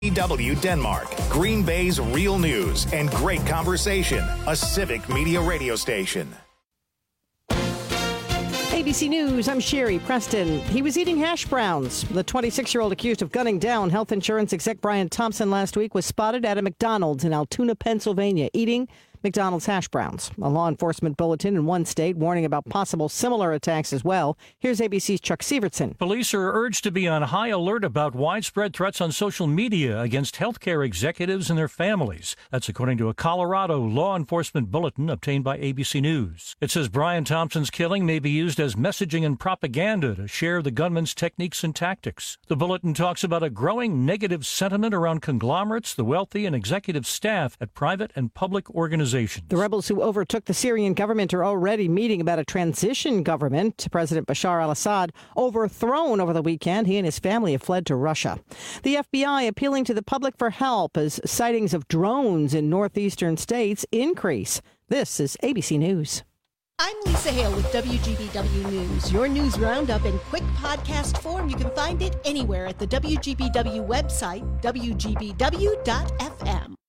W Denmark, Green Bay's real news and great conversation. A Civic Media radio station. ABC News, I'm Sherry Preston. He was eating hash browns. The 26-year-old accused of gunning down health insurance exec Brian Thompson last week was spotted at a McDonald's in Altoona, Pennsylvania, eating McDonald's hash browns. A law enforcement bulletin in one state warning about possible similar attacks as well. Here's ABC's Chuck Sievertson. Police are urged to be on high alert about widespread threats on social media against healthcare executives and their families. That's according to a Colorado law enforcement bulletin obtained by ABC News. It says Brian Thompson's killing may be used as messaging and propaganda to share the gunman's techniques and tactics. The bulletin talks about a growing negative sentiment around conglomerates, the wealthy, and executive staff at private and public organizations. The rebels who overtook the Syrian government are already meeting about a transition government. President Bashar al-Assad overthrown over the weekend. He and his family have fled to Russia. The FBI appealing to the public for help as sightings of drones in northeastern states increase. This is ABC News. I'm Lisa Hale with WGBW News. Your news roundup in quick podcast form. You can find it anywhere at the WGBW website, WGBW.FM.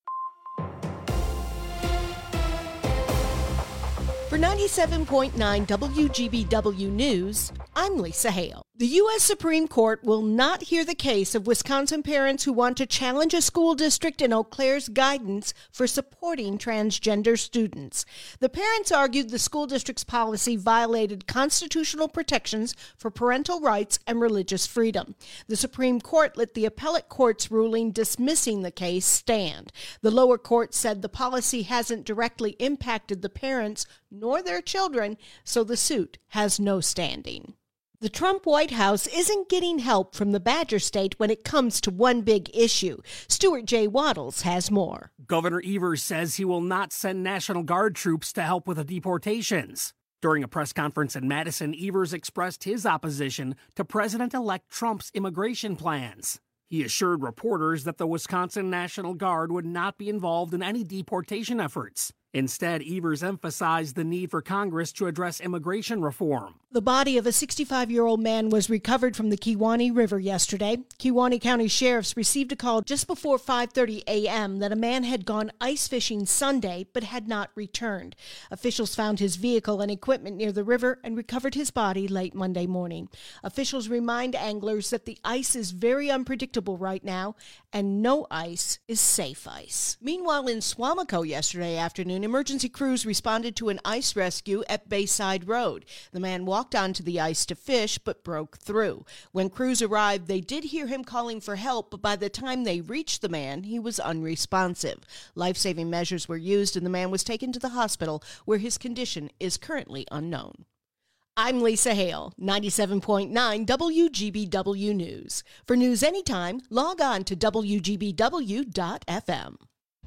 For 97.9 WGBW News, I'm Lisa Hale. The U.S. Supreme Court will not hear the case of Wisconsin parents who want to challenge a school district in Eau Claire's guidance for supporting transgender students. The parents argued the school district's policy violated constitutional protections for parental rights and religious freedom. The Supreme Court let the appellate court's ruling dismissing the case stand. The lower court said the policy hasn't directly impacted the parents nor their children, so the suit has no standing. The Trump White House isn't getting help from the Badger State when it comes to one big issue. Stuart J. Waddles has more. Governor Evers says he will not send National Guard troops to help with the deportations. During a press conference in Madison, Evers expressed his opposition to President-elect Trump's immigration plans. He assured reporters that the Wisconsin National Guard would not be involved in any deportation efforts. Instead, Evers emphasized the need for Congress to address immigration reform. The body of a 65-year-old man was recovered from the Kewaunee River yesterday. Kewaunee County sheriffs received a call just before 5:30 a.m. that a man had gone ice fishing Sunday but had not returned. Officials found his vehicle and equipment near the river and recovered his body late Monday morning. Officials remind anglers that the ice is very unpredictable right now and no ice is safe ice. Meanwhile, in Suamico yesterday afternoon, emergency crews responded to an ice rescue at Bayside Road. The man walked onto the ice to fish but broke through. When crews arrived, they did hear him calling for help, but by the time they reached the man, he was unresponsive. Life-saving measures were used and the man was taken to the hospital where his condition is currently unknown. I'm Lisa Hale, 97.9 WGBW News. For news anytime, log on to WGBW.FM.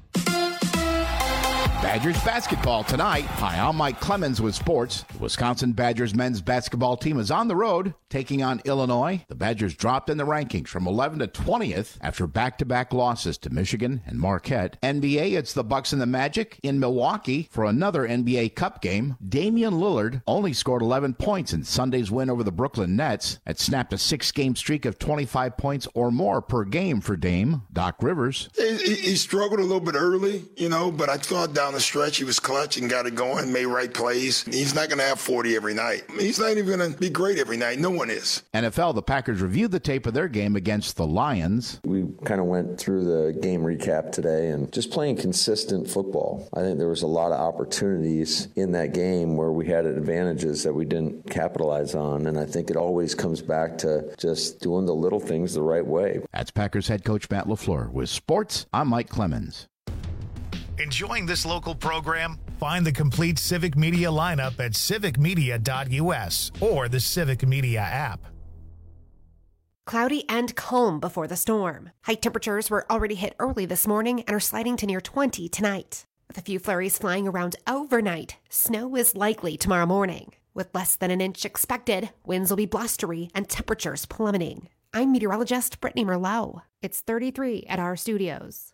Badgers basketball tonight. Hi, I'm Mike Clemens with sports. The Wisconsin Badgers men's basketball team is on the road taking on Illinois. The Badgers dropped in the rankings from 11 to 20th after back-to-back losses to Michigan and Marquette. NBA, it's the Bucks and the Magic in Milwaukee for another NBA Cup game. Damian Lillard only scored 11 points in Sunday's win over the Brooklyn Nets. It snapped a 6-game streak of 25 points or more per game for Dame. Doc Rivers. He struggled a little bit early, but I thought down the stretch he was clutch and got it going, made right plays. He's not going to have 40 every night. He's not even going to be great every night. No one is. NFL, the Packers reviewed the tape of their game against the Lions. We kind of went through the game recap today and just playing consistent football. I think there was a lot of opportunities in that game where we had advantages that we didn't capitalize on, and I think it always comes back to just doing the little things the right way. That's Packers head coach Matt LaFleur. With sports, I'm Mike Clemens. Enjoying this local program? Find the complete Civic Media lineup at civicmedia.us or the Civic Media app. Cloudy and calm before the storm. High temperatures were already hit early this morning and are sliding to near 20 tonight. With a few flurries flying around overnight, snow is likely tomorrow morning. With less than an inch expected, winds will be blustery and temperatures plummeting. I'm meteorologist Brittany Merlot. It's 33 at our studios.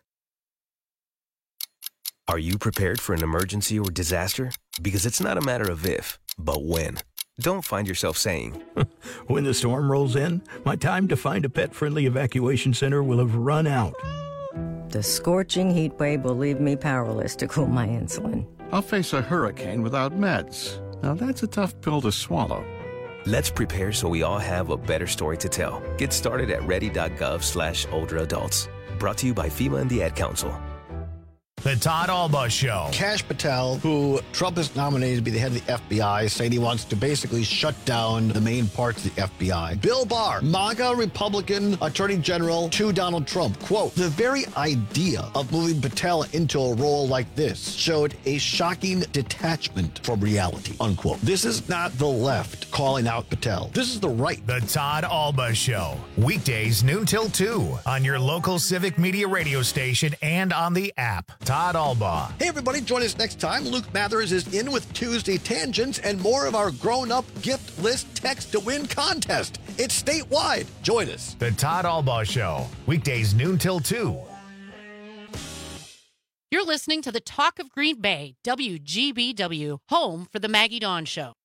Are you prepared for an emergency or disaster? Because it's not a matter of if, but when. Don't find yourself saying, when the storm rolls in, my time to find a pet-friendly evacuation center will have run out. The scorching heat wave will leave me powerless to cool my insulin. I'll face a hurricane without meds. Now that's a tough pill to swallow. Let's prepare so we all have a better story to tell. Get started at ready.gov/older-adults. Brought to you by FEMA and the Ad Council. The Todd Alba Show. Kash Patel, who Trump has nominated to be the head of the FBI, saying he wants to basically shut down the main parts of the FBI. Bill Barr, MAGA Republican Attorney General to Donald Trump. Quote, the very idea of moving Patel into a role like this showed a shocking detachment from reality, unquote. This is not the left calling out Patel. This is the right. The Todd Alba Show. Weekdays noon till 2 on your local Civic Media radio station and on the app. Todd Alba. Hey, everybody, join us next time. Luke Mathers is in with Tuesday Tangents and more of our grown-up gift list text to win contest. It's statewide. Join us. The Todd Alba Show. Weekdays noon till 2. You're listening to the Talk of Green Bay, WGBW, home for the Maggie Dawn Show.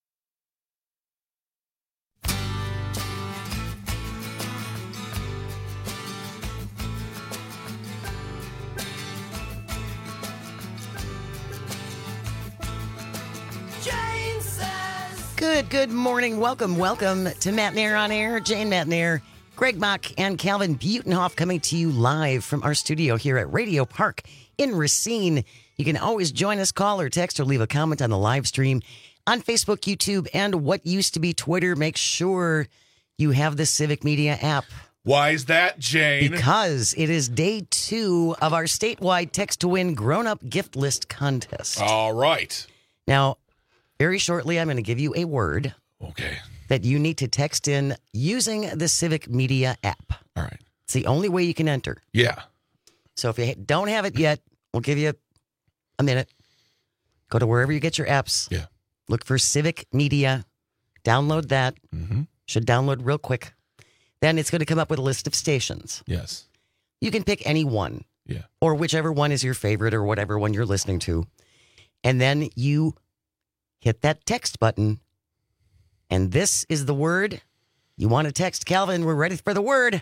Good morning. Welcome to Matt Nair on Air. Jane Matt Nair, Greg Mock, and Calvin Butenhoff coming to you live from our studio here at Radio Park in Racine. You can always join us, call or text or leave a comment on the live stream on Facebook, YouTube, and what used to be Twitter. Make sure you have the Civic Media app. Why is that, Jane? Because it is day 2 of our statewide text to win grown-up gift list contest. All right. Now, very shortly, I'm going to give you a word. Okay. That you need to text in using the Civic Media app. All right. It's the only way you can enter. Yeah. So if you don't have it yet, we'll give you a minute. Go to wherever you get your apps. Yeah. Look for Civic Media. Download that. Mm-hmm. Should download real quick. Then it's going to come up with a list of stations. Yes. You can pick any one. Yeah. Or whichever one is your favorite or whatever one you're listening to. And then you hit that text button. And this is the word you want to text. Calvin, we're ready for the word.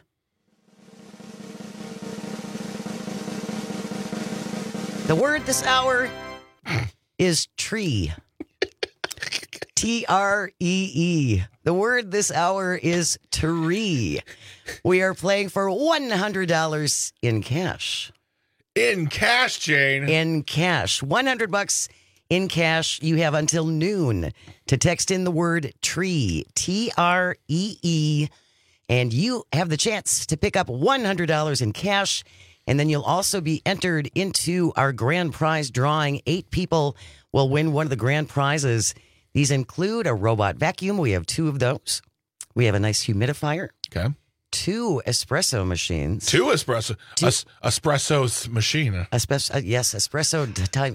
The word this hour is tree. T-R-E-E. The word this hour is tree. We are playing for $100 in cash. In cash, Jane. In cash. $100 in cash. You have until noon to text in the word tree, T-R-E-E, and you have the chance to pick up $100 in cash, and then you'll also be entered into our grand prize drawing. 8 people will win one of the grand prizes. These include a robot vacuum. We have 2 of those. We have a nice humidifier. Okay. 2 espresso machines. 2 espresso. Espresso's machine. Yes, espresso time.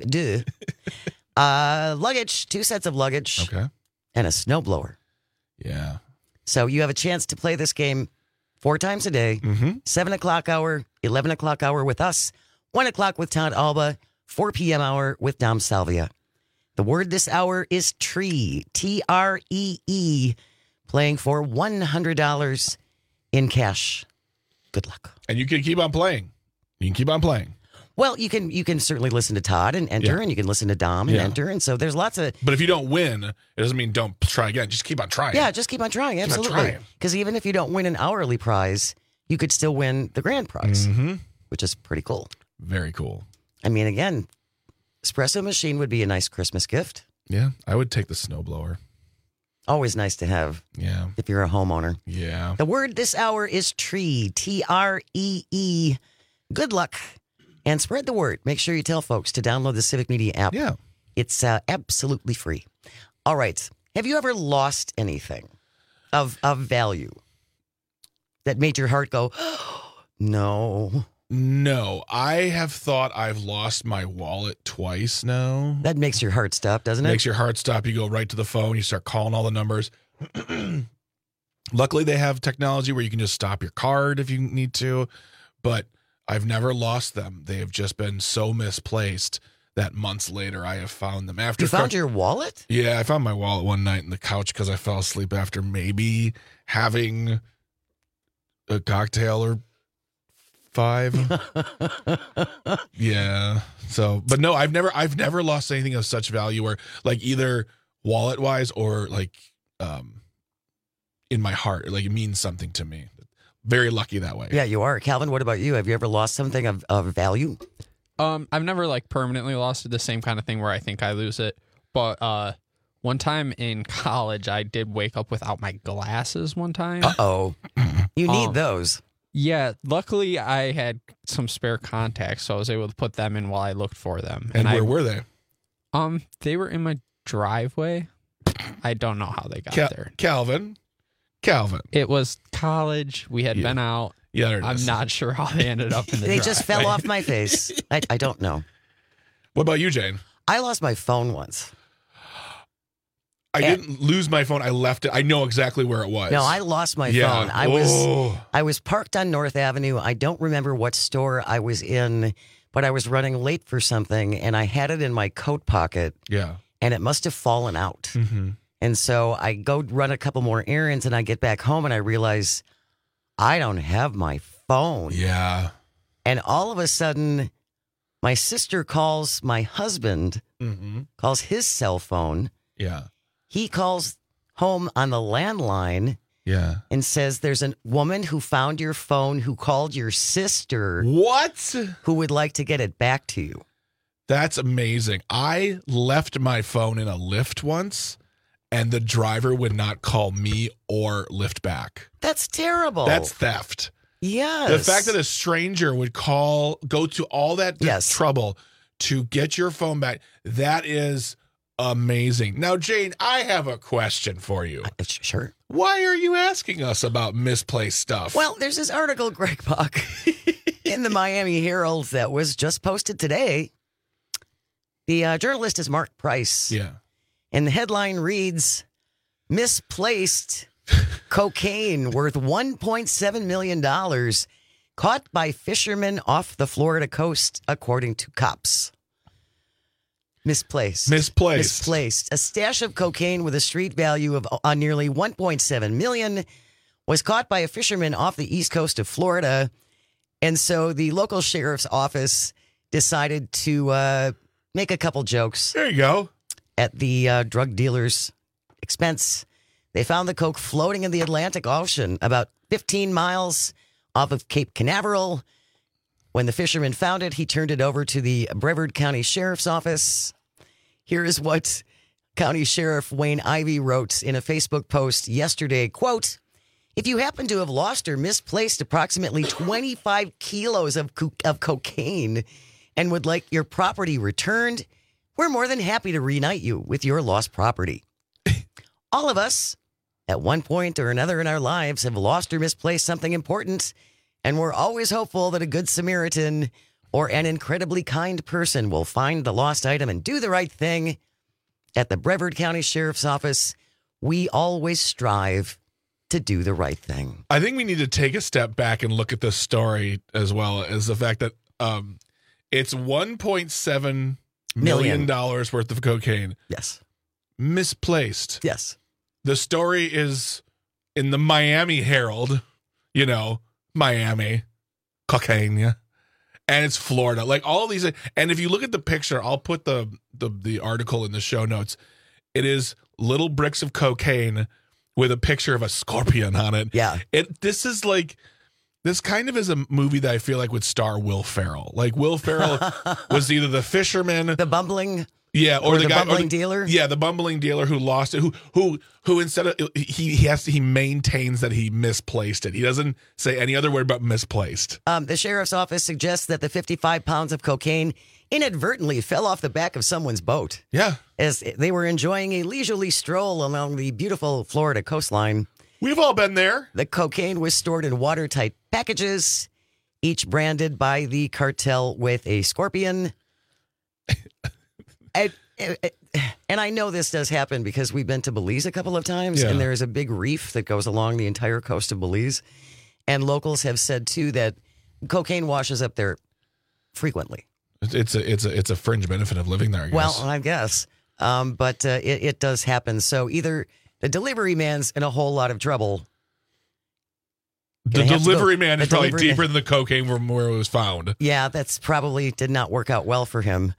Luggage, 2 sets of luggage. Okay. And a snowblower. Yeah. So you have a chance to play this game 4 times a day. 7 o'clock hour, 11 o'clock hour with us, 1 o'clock with Todd Alba, 4 p.m. hour with Dom Salvia. The word this hour is tree, T-R-E-E, playing for $100 in cash. Good luck. And you can keep on playing. You can keep on playing. Well, you can certainly listen to Todd and enter, and you can listen to Dom and enter, and so there's lots of... But if you don't win, it doesn't mean don't try again. Just keep on trying. Yeah, just keep on trying, absolutely. Because even if you don't win an hourly prize, you could still win the grand prize, which is pretty cool. Very cool. I mean, again, espresso machine would be a nice Christmas gift. Yeah, I would take the snowblower. Always nice to have. Yeah. If you're a homeowner. Yeah. The word this hour is tree, T-R-E-E. Good luck. And spread the word. Make sure you tell folks to download the Civic Media app. Yeah. It's absolutely free. All right. Have you ever lost anything of value that made your heart go, no? No. I have thought I've lost my wallet twice now. That makes your heart stop, doesn't it? Makes your heart stop. You go right to the phone. You start calling all the numbers. Luckily, they have technology where you can just stop your card if you need to. But I've never lost them. They have just been so misplaced that months later I have found them. After you found your wallet? Yeah, I found my wallet one night in the couch because I fell asleep after maybe having a cocktail or 5. Yeah. So, but no, I've never lost anything of such value, or like either wallet wise or like in my heart, like it means something to me. Very lucky that way. Yeah, you are. Calvin, what about you? Have you ever lost something of value? I've never like permanently lost it, the same kind of thing where I think I lose it. But one time in college, I did wake up without my glasses one time. Uh-oh. You need those. Yeah, luckily I had some spare contacts, so I was able to put them in while I looked for them. And where were they? They were in my driveway. I don't know how they got there. Calvin. It was college. We had been out. Yeah, there it I'm is. not sure how they ended up in the They driveway. just fell off my face. I don't know. What about you, Jane? I lost my phone once. I didn't lose my phone. I left it. I know exactly where it was. No, I lost my phone. I was parked on North Avenue. I don't remember what store I was in, but I was running late for something, and I had it in my coat pocket. Yeah. And it must have fallen out. Mm-hmm. And so I go run a couple more errands, and I get back home, and I realize I don't have my phone. Yeah. And all of a sudden, my sister calls my husband, calls his cell phone. Yeah. He calls home on the landline. Yeah. And says there's a woman who found your phone who called your sister. What? Who would like to get it back to you. That's amazing. I left my phone in a Lyft once, and the driver would not call me or Lyft back. That's terrible. That's theft. Yes. The fact that a stranger would go to all that trouble to get your phone back, that is amazing. Now, Jane, I have a question for you. Sure. Why are you asking us about misplaced stuff? Well, there's this article, Greg Buck, in the Miami Herald that was just posted today. The journalist is Mark Price. Yeah. And the headline reads, misplaced cocaine worth $1.7 million caught by fishermen off the Florida coast, according to cops. Misplaced. A stash of cocaine with a street value of nearly $1.7 million was caught by a fisherman off the east coast of Florida. And so the local sheriff's office decided to make a couple jokes. There you go. At the drug dealer's expense. They found the coke floating in the Atlantic Ocean about 15 miles off of Cape Canaveral. When the fisherman found it, he turned it over to the Brevard County Sheriff's Office. Here is what County Sheriff Wayne Ivey wrote in a Facebook post yesterday. Quote, if you happen to have lost or misplaced approximately 25 kilos of cocaine and would like your property returned, we're more than happy to reunite you with your lost property. All of us, at one point or another in our lives, have lost or misplaced something important, and we're always hopeful that a good Samaritan or an incredibly kind person will find the lost item and do the right thing. At the Brevard County Sheriff's Office, we always strive to do the right thing. I think we need to take a step back and look at this story as well as the fact that it's $1.7 million worth of cocaine. Yes. Misplaced. Yes. The story is in the Miami Herald, Miami, cocaine, and it's Florida. Like all these, and if you look at the picture, I'll put the article in the show notes. It is little bricks of cocaine with a picture of a scorpion on it. Yeah. This kind of is a movie that I feel like would star Will Ferrell. Like Will Ferrell was either the fisherman, the bumbling, or the guy, bumbling dealer. Yeah, the bumbling dealer who lost it. Who instead of he maintains that he misplaced it. He doesn't say any other word but misplaced. The sheriff's office suggests that the 55 pounds of cocaine inadvertently fell off the back of someone's boat. Yeah, as they were enjoying a leisurely stroll along the beautiful Florida coastline. We've all been there. The cocaine was stored in watertight packages, each branded by the cartel with a scorpion. And I know this does happen because we've been to Belize a couple of times, and there is a big reef that goes along the entire coast of Belize. And locals have said, too, that cocaine washes up there frequently. It's a fringe benefit of living there, I guess. Well, I guess. But it does happen. So either the delivery man's in a whole lot of trouble, The delivery man is probably deeper than the cocaine from where it was found. Yeah, that's probably did not work out well for him.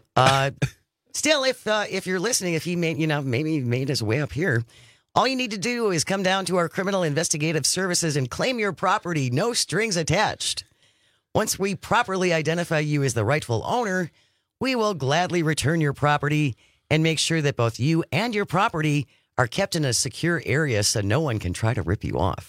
Still, if you're listening, if he maybe made his way up here, all you need to do is come down to our Criminal Investigative Services and claim your property, no strings attached. Once we properly identify you as the rightful owner, we will gladly return your property and make sure that both you and your property are kept in a secure area so no one can try to rip you off.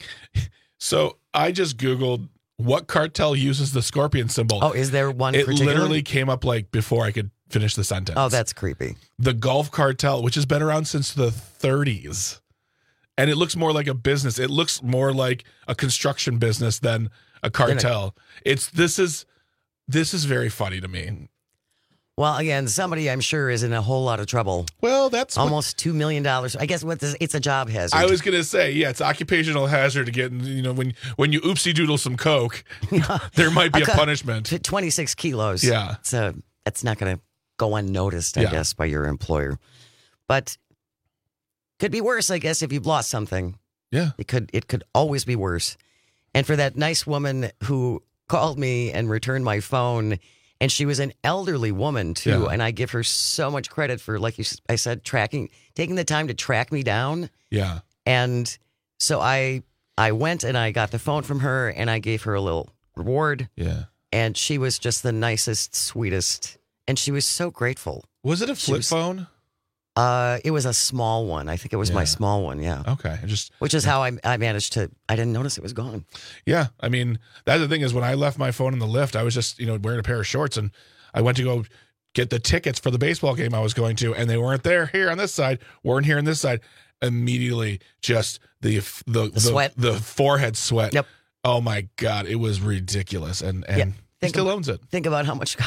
So I just Googled what cartel uses the scorpion symbol. Oh, is there one It particular? literally came up like before I could finish the sentence. Oh, that's creepy. The Gulf Cartel, which has been around since the 30s. And it looks more like a business. It looks more like a construction business than a cartel. This is very funny to me. Well, again, somebody I'm sure is in a whole lot of trouble. Well, that's almost $2 million. I guess it's a job hazard. I was going to say, yeah, it's occupational hazard to get, when you oopsie doodle some coke, there might be a punishment. 26 kilos. Yeah. So that's not going to go unnoticed, I guess, by your employer. But could be worse, I guess, if you've lost something. Yeah. It could always be worse. And for that nice woman who called me and returned my phone, and she was an elderly woman, too. Yeah. And I give her so much credit for, like I said, taking the time to track me down. Yeah. And so I went and I got the phone from her and I gave her a little reward. Yeah. And she was just the nicest, sweetest. And she was so grateful. Was it a flip phone? It was a small one. I think it was my small one. Yeah. Okay. Which is how I managed to. I didn't notice it was gone. Yeah. I mean, that's the thing is when I left my phone in the lift, I was just wearing a pair of shorts and I went to go get the tickets for the baseball game I was going to, and they weren't there here on this side, weren't here on this side. Immediately, just the sweat, the forehead sweat. Yep. Oh my God, it was ridiculous, and he still owns it. Think about how much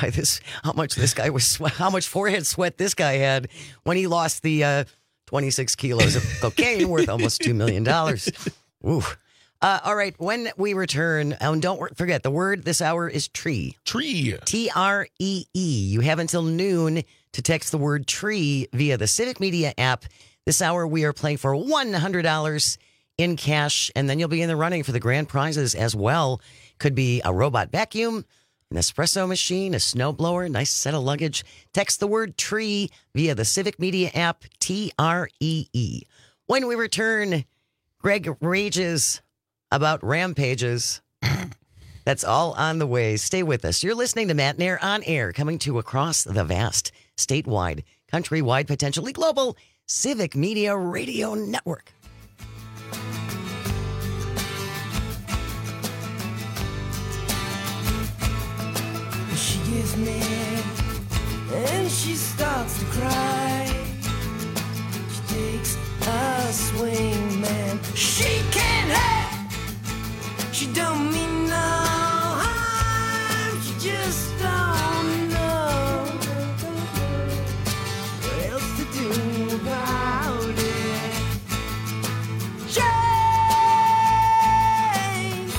forehead sweat this guy had when he lost the 26 kilos of cocaine worth almost $2 million. Ooh. All right. When we return, and don't forget the word this hour is tree. Tree. TREE. You have until noon to text the word tree via the Civic Media app. This hour we are playing for $100 in cash, and then you'll be in the running for the grand prizes as well. Could be a robot vacuum, an espresso machine, a snowblower, nice set of luggage. Text the word tree via the Civic Media app, TREE. When we return, Greg rages about rampages. That's all on the way. Stay with us. You're listening to Matt Nair on air, coming to across the vast, statewide, countrywide, potentially global Civic Media Radio Network. She gets mad and she starts to cry. She takes a swing, man. She can't help. She don't mean no harm. She just don't know what else to do about it. Jane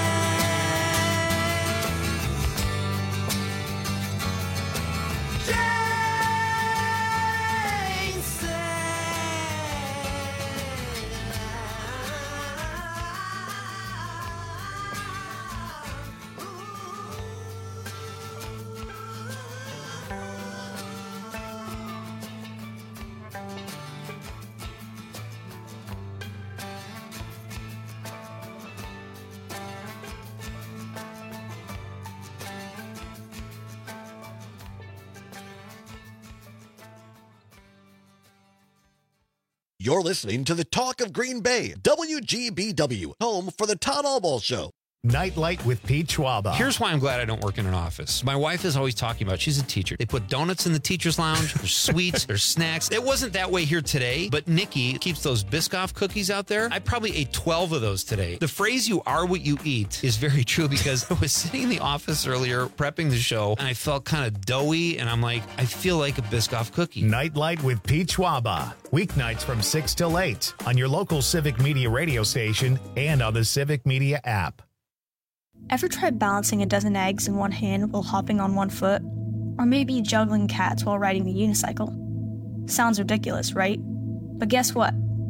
You're listening to the Talk of Green Bay, WGBW, home for the Todd Albaugh Show. Nightlight with Pete Schwaba. Here's why I'm glad I don't work in an office. My wife is always talking about, she's a teacher. They put donuts in the teacher's lounge. There's sweets, there's snacks. It wasn't that way here today, but Nikki keeps those Biscoff cookies out there. I probably ate 12 of those today. The phrase, you are what you eat, is very true because I was sitting in the office earlier prepping the show and I felt kind of doughy and I'm like, I feel like a Biscoff cookie. Nightlight with Pete Schwaba. Weeknights from 6 till 8 on your local Civic Media radio station and on the Civic Media app. Ever tried balancing a dozen eggs in one hand while hopping on one foot? Or maybe juggling cats while riding a unicycle? Sounds ridiculous, right? But guess what?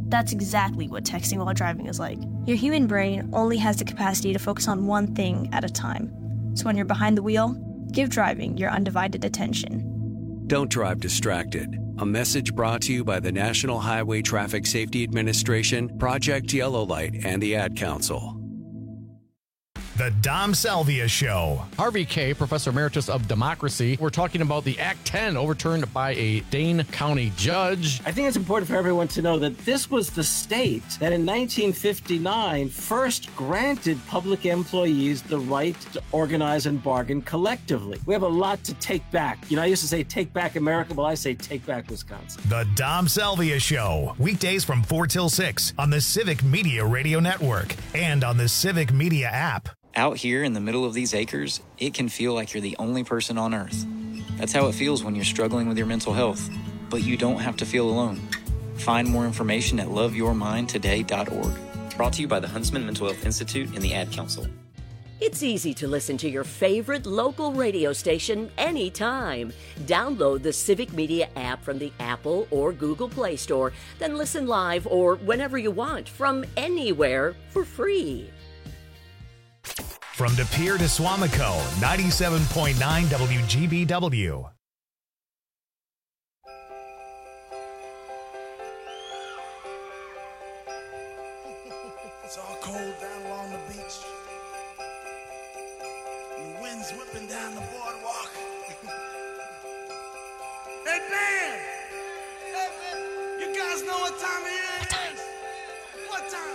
That's exactly what texting while driving is like. Your human brain only has the capacity to focus on one thing at a time. So when you're behind the wheel, give driving your undivided attention. Don't drive distracted. A message brought to you by the National Highway Traffic Safety Administration, Project Yellow Light, and the Ad Council. The Dom Salvia Show. Harvey K., Professor Emeritus of Democracy. We're talking about the Act 10 overturned by a Dane County judge. I think it's important for everyone to know that this was the state that in 1959 first granted public employees the right to organize and bargain collectively. We have a lot to take back. I used to say take back America. Well, I say take back Wisconsin. The Dom Salvia Show. Weekdays from 4 till 6 on the Civic Media Radio Network and on the Civic Media app. Out here in the middle of these acres, it can feel like you're the only person on Earth. That's how it feels when you're struggling with your mental health. But you don't have to feel alone. Find more information at loveyourmindtoday.org. Brought to you by the Huntsman Mental Health Institute and the Ad Council. It's easy to listen to your favorite local radio station anytime. Download the Civic Media app from the Apple or Google Play Store, then listen live or whenever you want from anywhere for free. From De Pere to Swamico, 97.9 WGBW. It's all cold down along the beach. The wind's whipping down the boardwalk. Hey, man! Hey, man! You guys know what time it is? What time?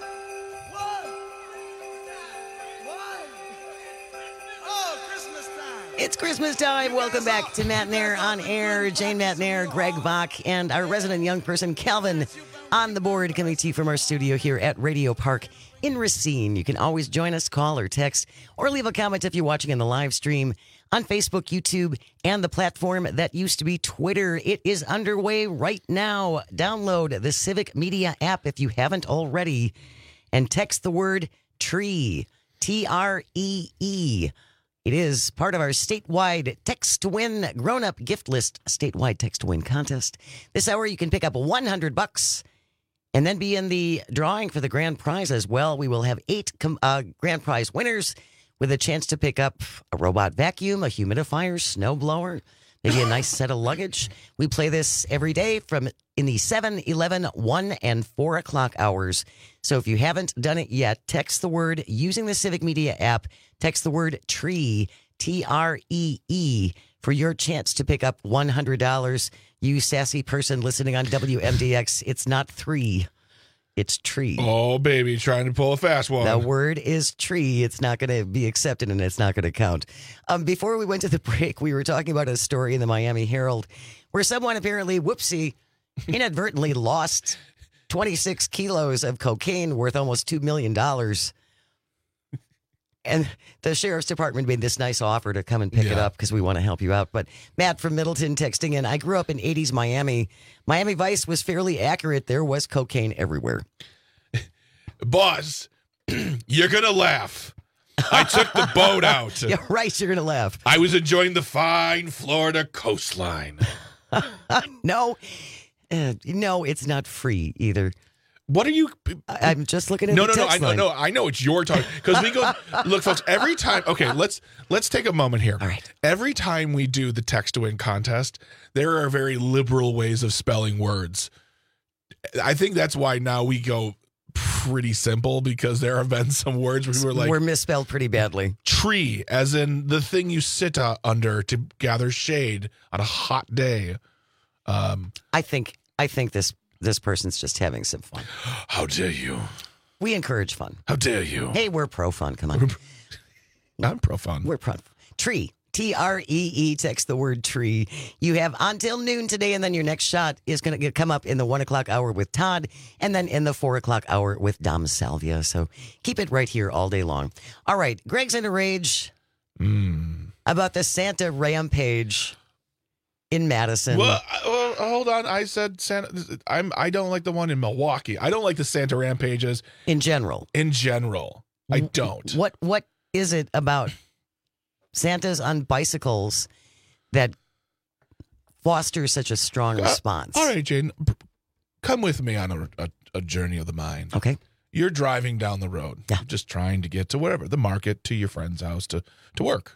Oh, Christmas time. It's Christmas time. Welcome back to Matt Nair on Air. Jane Matt Nair, Greg Bach, and our resident young person, Calvin, on the board, coming to you from our studio here at Radio Park in Racine. You can always join us, call or text, or leave a comment if you're watching in the live stream on Facebook, YouTube, and the platform that used to be Twitter. It is underway right now. Download the Civic Media app if you haven't already, and text the word TREE, T-R-E-E. It is part of our statewide Text to Win grown-up gift list, statewide Text to Win contest. This hour, you can pick up $100 and then be in the drawing for the grand prize as well. We will have 8 grand prize winners with a chance to pick up a robot vacuum, a humidifier, snowblower, maybe a nice set of luggage. We play this every day from in the 7, 11, 1, and 4 o'clock hours. So if you haven't done it yet, text the word using the Civic Media app. Text the word TREE, T-R-E-E, for your chance to pick up $100. You sassy person listening on WMDX, it's not 3, it's TREE. Oh, baby, trying to pull a fast one. The word is TREE. It's not going to be accepted and it's not going to count. Before we went to the break, we were talking about a story in the Miami Herald where someone apparently, whoopsie, inadvertently lost 26 kilos of cocaine worth almost $2 million. And the sheriff's department made this nice offer to come and pick it up because we want to help you out. But Matt from Middleton texting in, I grew up in 80s Miami. Miami Vice was fairly accurate. There was cocaine everywhere. Boss, you're going to laugh. I took the boat out. Yeah, right. You're going to laugh. I was enjoying the fine Florida coastline. No, it's not free either. What are you? I'm just looking at No, the text line. I know it's your talk because we go. Look, folks. Every time, okay, let's take a moment here. All right. Every time we do the text to win contest, there are very liberal ways of spelling words. I think that's why now we go pretty simple because there have been some words where we were like we're misspelled pretty badly. Tree, as in the thing you sit under to gather shade on a hot day. I think this person's just having some fun. How dare you? We encourage fun. How dare you? Hey, we're pro fun. Come on. I'm pro fun. We're pro. Tree. TREE. Text the word tree. You have until noon today, and then your next shot is going to come up in the 1 o'clock hour with Todd, and then in the 4 o'clock hour with Dom Salvia. So keep it right here all day long. All right. Greg's in a rage about the Santa rampage in Madison. Well, hold on. I said Santa. I don't like the one in Milwaukee. I don't like the Santa rampages in general. I don't. What is it about Santas on bicycles that fosters such a strong response? All right, Jane, come with me on a journey of the mind. Okay. You're driving down the road, just trying to get to wherever, the market, to your friend's house, to work.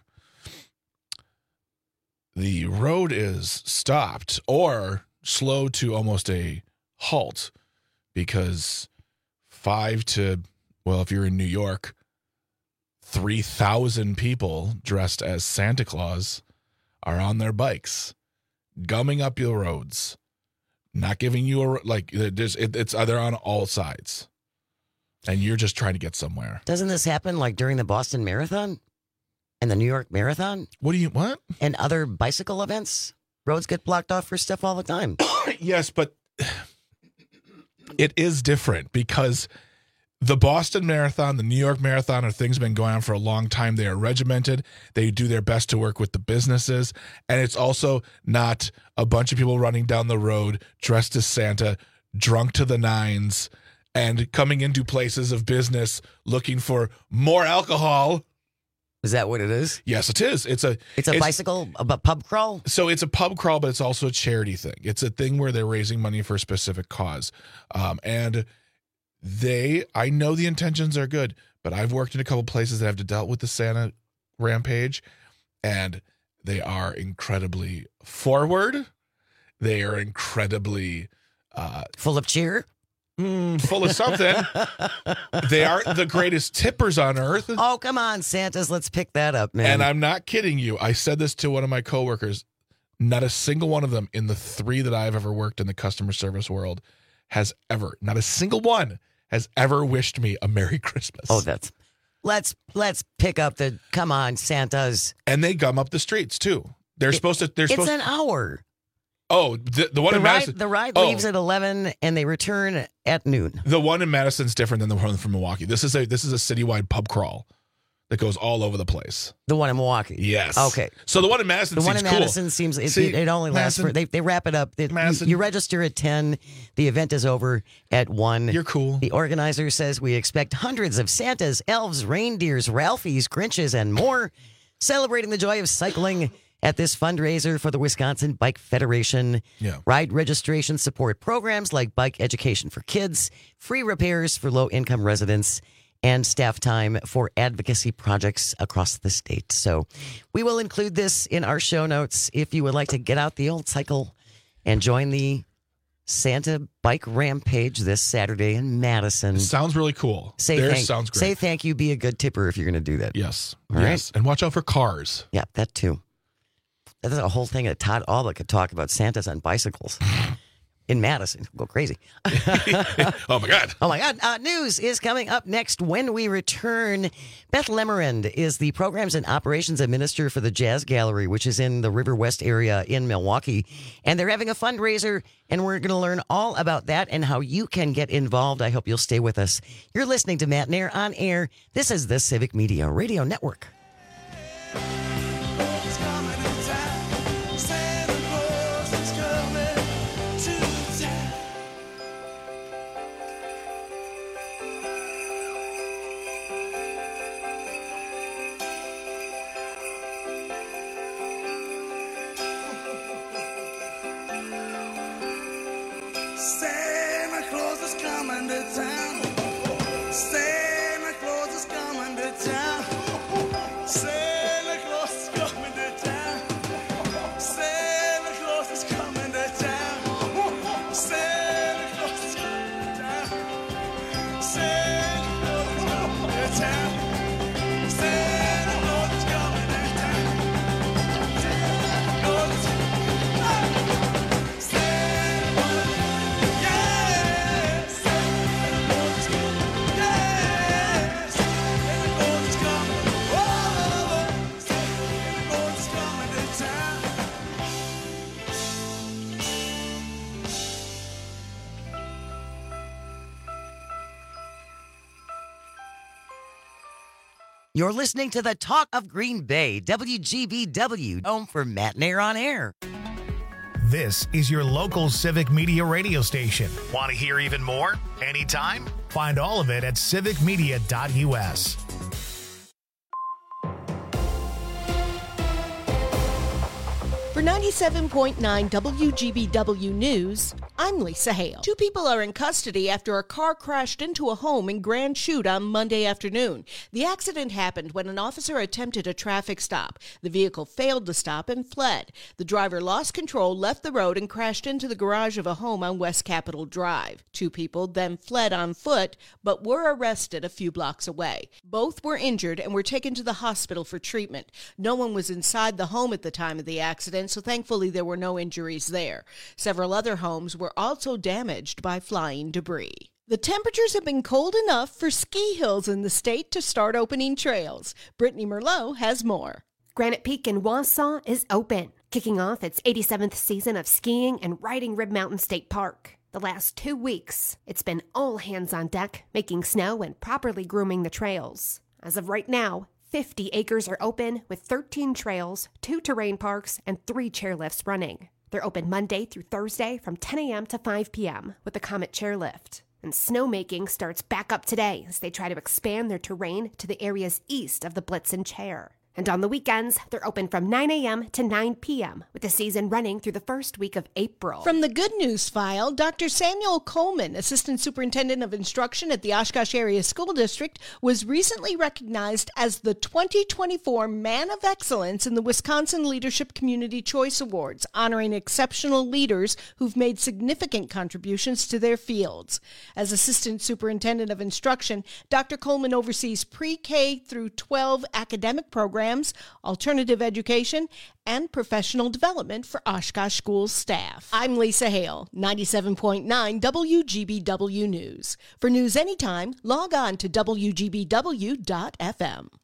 The road is stopped or slowed to almost a halt because if you're in New York, 3,000 people dressed as Santa Claus are on their bikes, gumming up your roads, not giving you they're on all sides. And you're just trying to get somewhere. Doesn't this happen like during the Boston Marathon and the New York Marathon? What? And other bicycle events? Roads get blocked off for stuff all the time. Yes, but it is different because the Boston Marathon, the New York Marathon are things been going on for a long time. They are regimented. They do their best to work with the businesses. And it's also not a bunch of people running down the road dressed as Santa, drunk to the nines, and coming into places of business looking for more alcohol. Is that what it is? Yes, it is. It's a bicycle, a pub crawl? So it's a pub crawl, but it's also a charity thing. It's a thing where they're raising money for a specific cause. And I know the intentions are good, but I've worked in a couple places that have dealt with the Santa rampage, and they are incredibly forward. They are incredibly... full of cheer? Full of something. They aren't the greatest tippers on earth. Oh, come on, Santas. Let's pick that up, man. And I'm not kidding you. I said this to one of my coworkers. Not a single one of them in the 3 that I've ever worked in the customer service world not a single one has ever wished me a Merry Christmas. Oh, let's pick up the, come on, Santas. And they gum up the streets too. It's an hour. Oh, the one in Madison. The ride leaves at 11 and they return at noon. The one in Madison's different than the one from Milwaukee. This is a citywide pub crawl that goes all over the place. The one in Milwaukee. Yes. Okay. So the one in Madison seems cool. Madison seems it only lasts for they wrap it up. You register at 10. The event is over at 1. You're cool. The organizer says we expect hundreds of Santas, elves, reindeers, Ralphies, Grinches, and more celebrating the joy of cycling at this fundraiser for the Wisconsin Bike Federation. Yeah. Ride registration support programs like bike education for kids, free repairs for low-income residents, and staff time for advocacy projects across the state. So we will include this in our show notes if you would like to get out the old cycle and join the Santa Bike Rampage this Saturday in Madison. It sounds really cool. Sounds great. Say thank you, be a good tipper if you're going to do that. Yes. All yes. right. And watch out for cars. Yeah, that too. That's a whole thing that Todd Alba could talk about Santas on bicycles in Madison. Go crazy. Oh, my God. Oh, my God. News is coming up next when we return. Beth Lemerend is the Programs and Operations Administrator for the Jazz Gallery, which is in the River West area in Milwaukee. And they're having a fundraiser, and we're going to learn all about that and how you can get involved. I hope you'll stay with us. You're listening to Matt Nair on air. This is the Civic Media Radio Network. Santa Claus is coming to town. Santa Claus is coming to town. Santa Claus is coming to town. Santa Claus is coming to town. Santa Claus is coming to town. Santa Claus is coming to town. Santa Claus is coming to town. Santa Claus is You're listening to the Talk of Green Bay, WGBW, home for Matt Nair on air. This is your local Civic Media radio station. Want to hear even more? Anytime? Find all of it at civicmedia.us. For 97.9 WGBW News, I'm Lisa Hale. Two people are in custody after a car crashed into a home in Grand Chute on Monday afternoon. The accident happened when an officer attempted a traffic stop. The vehicle failed to stop and fled. The driver lost control, left the road, and crashed into the garage of a home on West Capitol Drive. Two people then fled on foot, but were arrested a few blocks away. Both were injured and were taken to the hospital for treatment. No one was inside the home at the time of the accident, so thankfully there were no injuries there. Several other homes were also damaged by flying debris. The temperatures have been cold enough for ski hills in the state to start opening trails. Brittany Merlot has more. Granite Peak in Wausau is open, kicking off its 87th season of skiing and riding Rib Mountain State Park. The last 2 weeks, it's been all hands on deck, making snow and properly grooming the trails. As of right now, 50 acres are open with 13 trails, 2 terrain parks, and 3 chairlifts running. They're open Monday through Thursday from 10 a.m. to 5 p.m. with the Comet Chairlift. And snowmaking starts back up today as they try to expand their terrain to the areas east of the Blitzen Chair. And on the weekends, they're open from 9 a.m. to 9 p.m., with the season running through the first week of April. From the Good News File, Dr. Samuel Coleman, Assistant Superintendent of Instruction at the Oshkosh Area School District, was recently recognized as the 2024 Man of Excellence in the Wisconsin Leadership Community Choice Awards, honoring exceptional leaders who've made significant contributions to their fields. As Assistant Superintendent of Instruction, Dr. Coleman oversees pre-K through 12 academic programs, alternative education, and professional development for Oshkosh Schools staff. I'm Lisa Hale, 97.9 WGBW News. For news anytime, log on to WGBW.FM.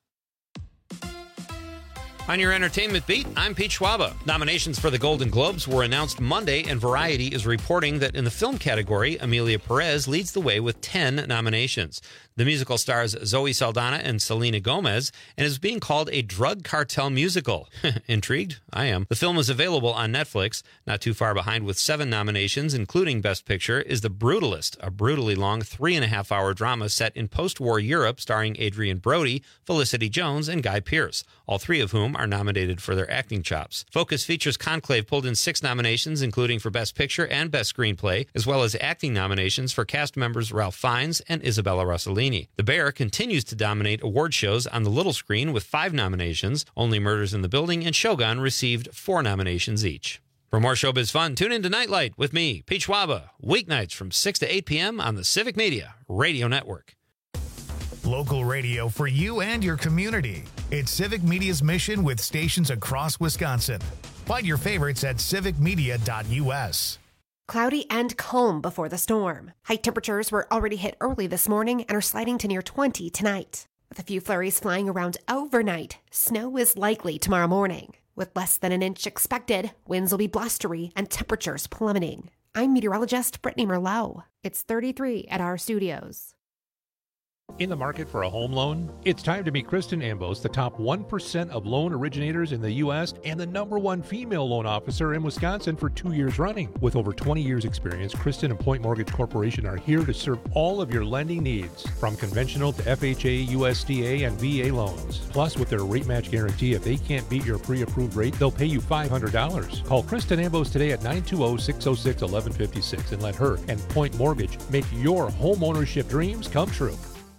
On your entertainment beat, I'm Pete Schwaba. Nominations for the Golden Globes were announced Monday, and Variety is reporting that in the film category, Emilia Perez leads the way with 10 nominations. The musical stars Zoe Saldana and Selena Gomez and is being called a drug cartel musical. Intrigued? I am. The film is available on Netflix. Not too far behind with 7 nominations, including Best Picture, is The Brutalist, a brutally long 3.5-hour drama set in post-war Europe starring Adrian Brody, Felicity Jones, and Guy Pearce, all 3 of whom are nominated for their acting chops. Focus Features Conclave pulled in 6 nominations, including for Best Picture and Best Screenplay, as well as acting nominations for cast members Ralph Fiennes and Isabella Rossellini. The Bear continues to dominate award shows on the little screen with 5 nominations. Only Murders in the Building and Shogun received 4 nominations each. For more showbiz fun, tune in to Nightlight with me, Pete Schwaba, weeknights from 6 to 8 p.m. on the Civic Media Radio Network. Local radio for you and your community. It's Civic Media's mission with stations across Wisconsin. Find your favorites at civicmedia.us. Cloudy and calm before the storm. High temperatures were already hit early this morning and are sliding to near 20 tonight. With a few flurries flying around overnight, snow is likely tomorrow morning. With less than an inch expected, winds will be blustery and temperatures plummeting. I'm meteorologist Brittany Merlot. It's 33 at our studios. In the market for a home loan? It's time to meet Kristen Ambos, the top 1% of loan originators in the U.S. and the #1 female loan officer in Wisconsin for 2 years running. With over 20 years experience, Kristen and Point Mortgage Corporation are here to serve all of your lending needs, from conventional to FHA, USDA, and VA loans. Plus, with their rate match guarantee, if they can't beat your pre-approved rate, they'll pay you $500. Call Kristen Ambos today at 920-606-1156 and let her and Point Mortgage make your home ownership dreams come true.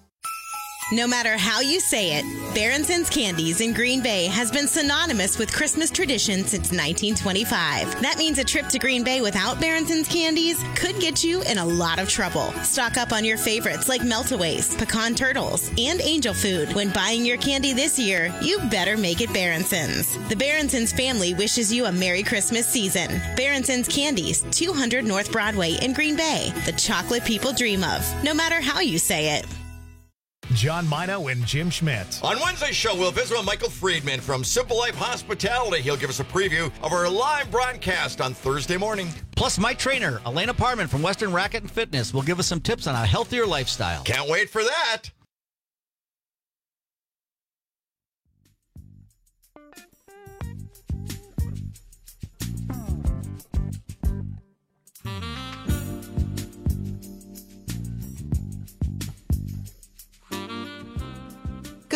No matter how you say it, Berentson's Candies in Green Bay has been synonymous with Christmas tradition since 1925. That means a trip to Green Bay without Berentson's Candies could get you in a lot of trouble. Stock up on your favorites like Meltaways, Pecan Turtles, and Angel Food. When buying your candy this year, you better make it Berentson's. The Berentson's family wishes you a Merry Christmas season. Berentson's Candies, 200 North Broadway in Green Bay. The chocolate people dream of, no matter how you say it. John Mino and Jim Schmidt. On Wednesday's show, we'll visit with Michael Friedman from Simple Life Hospitality. He'll give us a preview of our live broadcast on Thursday morning. Plus, my trainer, Elena Parman from Western Racket and Fitness, will give us some tips on a healthier lifestyle. Can't wait for that.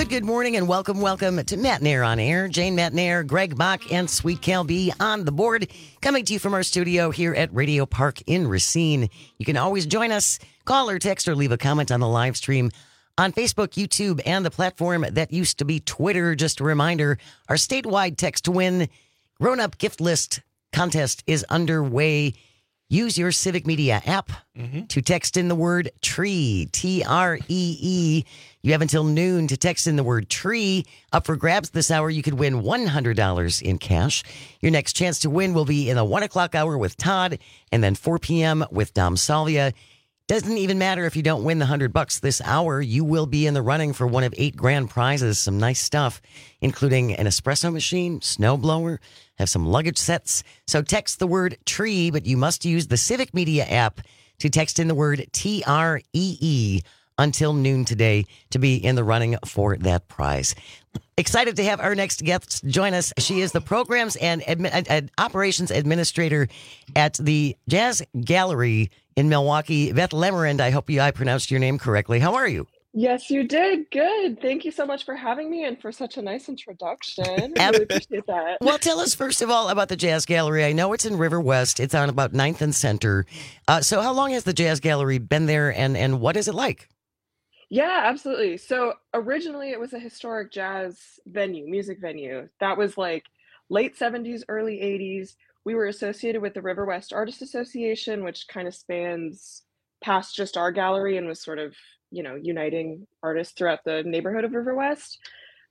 Good morning and welcome to Matt Nair on Air. Jane Matt Nair, Greg Bach, and Sweet Cal B on the board. Coming to you from our studio here at Radio Park in Racine. You can always join us, call or text or leave a comment on the live stream on Facebook, YouTube, and the platform that used to be Twitter. Just a reminder, our statewide text to win grown-up gift list contest is underway. Use your Civic Media app to text in the word TREE, T-R-E-E. You have until noon to text in the word TREE. Up for grabs this hour, you could win $100 in cash. Your next chance to win will be in the 1 o'clock hour with Todd, and then 4 p.m. with Dom Salvia. Doesn't even matter if you don't win the $100 this hour. You will be in the running for one of 8 grand prizes. Some nice stuff, including an espresso machine, snowblower, have some luggage sets. So text the word TREE, but you must use the Civic Media app to text in the word TREE until noon today to be in the running for that prize. Excited to have our next guest join us. She is the programs and operations administrator at the Jazz Gallery in Milwaukee. Beth Lemerand, I hope I pronounced your name correctly. How are you? Yes, you did. Good. Thank you so much for having me and for such a nice introduction. I really appreciate that. Well, tell us first of all about the Jazz Gallery. I know it's in River West. It's on about 9th and Center. So how long has the Jazz Gallery been there and what is it like? Yeah, absolutely. So originally it was a historic jazz venue, music venue. That was like late 70s, early 80s. We were associated with the River West Artist Association, which kind of spans past just our gallery and was sort of, uniting artists throughout the neighborhood of River West.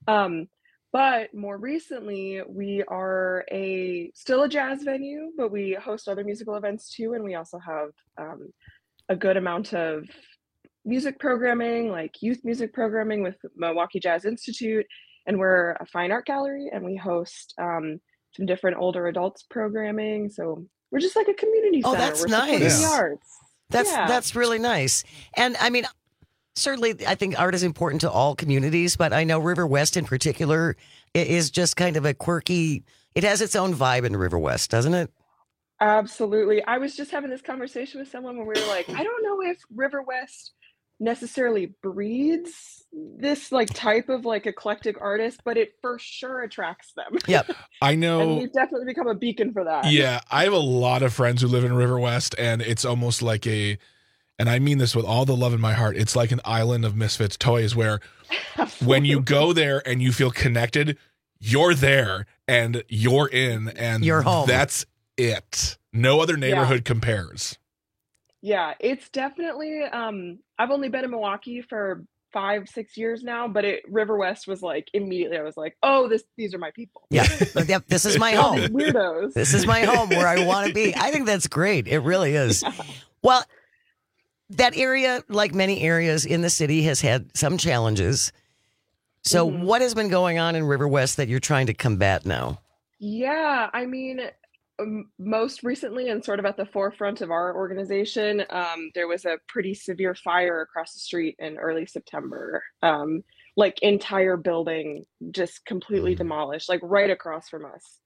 But more recently, we are still a jazz venue, but we host other musical events too. And we also have a good amount of music programming, like youth music programming with Milwaukee Jazz Institute. And we're a fine art gallery and we host some different older adults programming. So we're just like a community center. Oh, that's we're nice. The arts. That's really nice. And I mean, certainly I think art is important to all communities, but I know River West in particular is just kind of a quirky, it has its own vibe in River West, doesn't it? Absolutely. I was just having this conversation with someone where we were like, I don't know if River West necessarily breeds this like type of like eclectic artist, but it for sure attracts them. Yep. I know. And we've definitely become a beacon for that. Yeah. I have a lot of friends who live in River West, and it's almost like and I mean this with all the love in my heart, it's like an island of misfits toys where when you go there and you feel connected, you're there and you're in and you're home. That's it. No other neighborhood compares. Yeah, it's definitely, I've only been in Milwaukee for 5-6 years now, but River West was like, immediately I was like, oh, these are my people. Yeah, this is my home. Weirdos. This is my home where I want to be. I think that's great. It really is. Yeah. Well, that area, like many areas in the city, has had some challenges. So what has been going on in River West that you're trying to combat now? Yeah, I mean, most recently and sort of at the forefront of our organization, there was a pretty severe fire across the street in early September. Like entire building just completely demolished, like right across from us,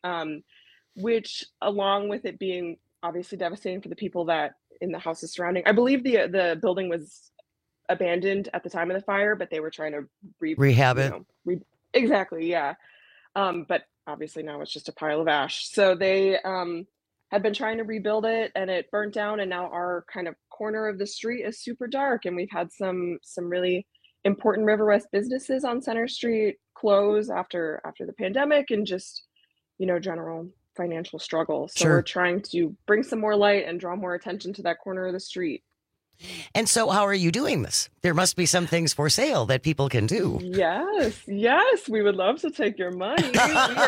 which along with it being obviously devastating for the people that in the houses surrounding, I believe the building was abandoned at the time of the fire, but they were trying to rehab it. Exactly. Yeah. But obviously now it's just a pile of ash. So they had been trying to rebuild it and it burnt down, and now our kind of corner of the street is super dark, and we've had some really important River West businesses on Center Street close after the pandemic and just, general financial struggle. So We're trying to bring some more light and draw more attention to that corner of the street. And so how are you doing this? There must be some things for sale that people can do. Yes, we would love to take your money. We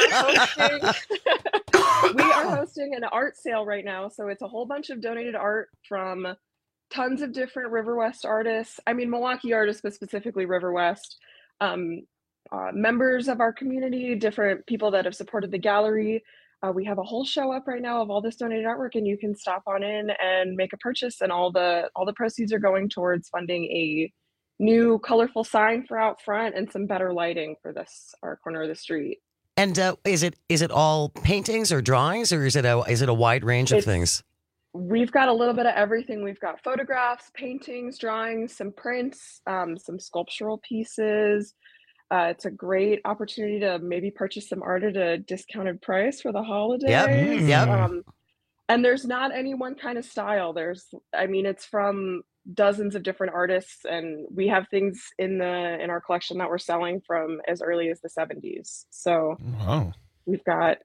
are hosting an art sale right now. So it's a whole bunch of donated art from tons of different River West artists. I mean, Milwaukee artists, but specifically River West. Members of our community, different people that have supported the gallery. We have a whole show up right now of all this donated artwork, and you can stop on in and make a purchase, and all the proceeds are going towards funding a new colorful sign for out front and some better lighting for our corner of the street. And is it all paintings or drawings, or is it a wide range of things? We've got a little bit of everything. We've got photographs, paintings, drawings, some prints, some sculptural pieces. It's a great opportunity to maybe purchase some art at a discounted price for the holidays. Yep. And there's not any one kind of style. It's from dozens of different artists, and we have things in our collection that we're selling from as early as the 70s. So we've got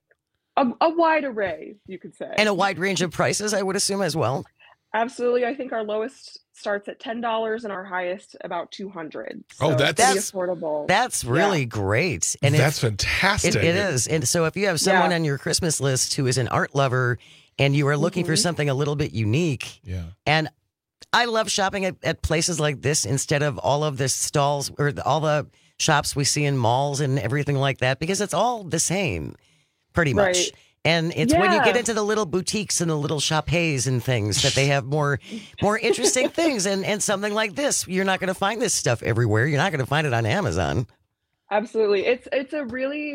a wide array, you could say. And a wide range of prices, I would assume, as well. Absolutely. I think our lowest starts at $10 and our highest about $200. So that's pretty affordable. That's really great. And that's fantastic. It is. And so if you have someone on your Christmas list who is an art lover and you are looking for something a little bit unique, and I love shopping at places like this instead of all of the stalls or all the shops we see in malls and everything like that, because it's all the same pretty much. Right. And it's when you get into the little boutiques and the little shopés and things that they have more interesting things. And something like this, you're not going to find this stuff everywhere. You're not going to find it on Amazon. Absolutely. It's a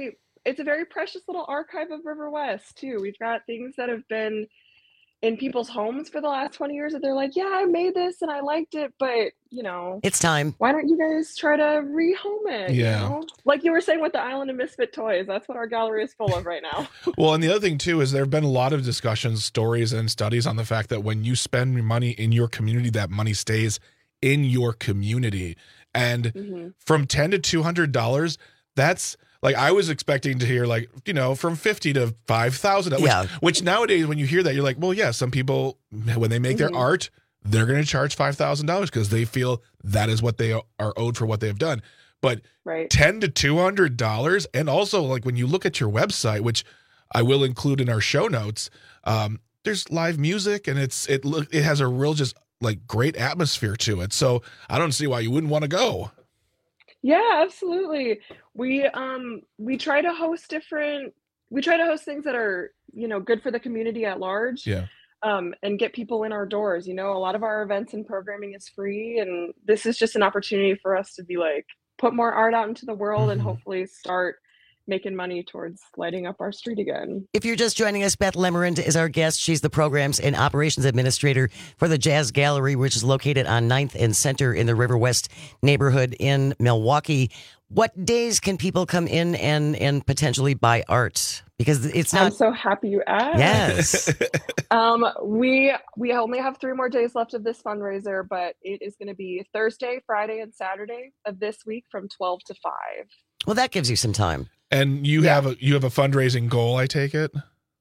very precious little archive of River West, too. We've got things that have been in people's homes for the last 20 years that they're like, yeah, I made this and I liked it, but, it's time. Why don't you guys try to rehome it? Yeah. You know? Like you were saying with the Island of Misfit Toys, that's what our gallery is full of right now. Well, and the other thing, too, is there have been a lot of discussions, stories, and studies on the fact that when you spend money in your community, that money stays in your community. And from $10 to $200, that's... Like, I was expecting to hear, from $50 to $5,000. Which nowadays, when you hear that, you're like, well, yeah, some people, when they make their art, they're going to charge $5,000 because they feel that is what they are owed for what they have done. But $10 to $200, and also, like, when you look at your website, which I will include in our show notes, there's live music, and it has a real just, like, great atmosphere to it. So I don't see why you wouldn't want to go. Yeah, absolutely. We try to host things that are, good for the community at large. Yeah. And get people in our doors. A lot of our events and programming is free, and this is just an opportunity for us to be like, put more art out into the world and hopefully start making money towards lighting up our street again. If you're just joining us, Beth Lemerand is our guest. She's the Programs and Operations Administrator for the Jazz Gallery, which is located on 9th and Center in the River West neighborhood in Milwaukee. What days can people come in and potentially buy art? Because it's not... I'm so happy you asked. Yes. We only have 3 more days left of this fundraiser, but it is going to be Thursday, Friday, and Saturday of this week from 12 to 5. Well, that gives you some time. And you have a fundraising goal, I take it?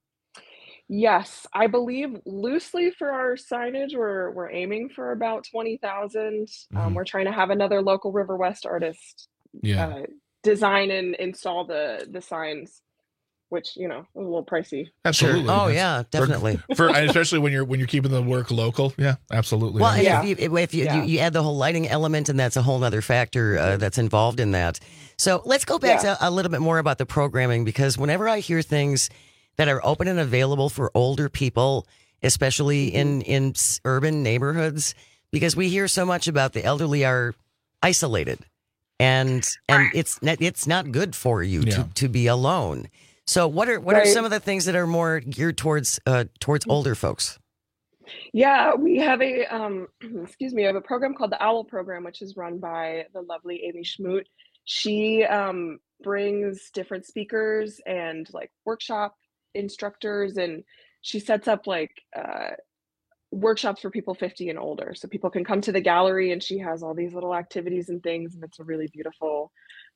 Yes, I believe loosely for our signage, we're aiming for about 20,000. We're trying to have another local River West artist design and install the signs, which a little pricey. Absolutely. Oh yeah, definitely. For especially when you're keeping the work local. Yeah, absolutely. Well, and if you add the whole lighting element, and that's a whole other factor that's involved in that. So let's go back to a little bit more about the programming, because whenever I hear things that are open and available for older people, especially in urban neighborhoods, because we hear so much about the elderly are isolated, and it's not good for you to be alone. So what are some of the things that are more geared towards older folks? Yeah, we have a we have a program called the OWL program, which is run by the lovely Amy Schmoot. She brings different speakers and like workshop instructors, and she sets up workshops for people 50 and older, so people can come to the gallery, and she has all these little activities and things, and it's a really beautiful